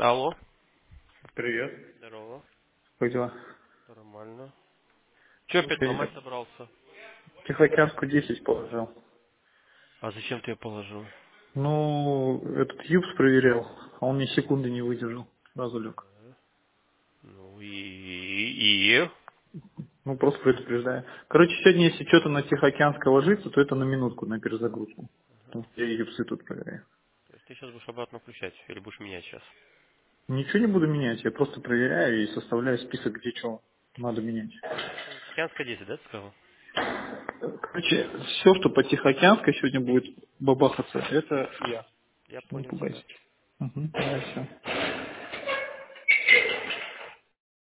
Алло. Привет. Здорово. Как дела? Нормально. Че опять Слушай, ломать собрался? Тихоокеанскую 10 положил. А зачем ты ее положил? Ну, этот Юпс проверял, а он ни секунды не выдержал. Сразу лег. Ну и... Ну, просто предупреждаю. Короче, сегодня, если что-то на Тихоокеанское ложится, то это на минутку, на перезагрузку. Потому что я Юпсы тут проверяю. То есть ты сейчас будешь обратно включать или будешь менять сейчас? Ничего не буду менять, я просто проверяю и составляю список, где что надо менять. Ну, Тихоокеанская 10, да, ты сказал? Короче, все, что по Тихоокеанской сегодня будет бабахаться, это я. Я Не понял пугайся. тебя. Угу, да, все.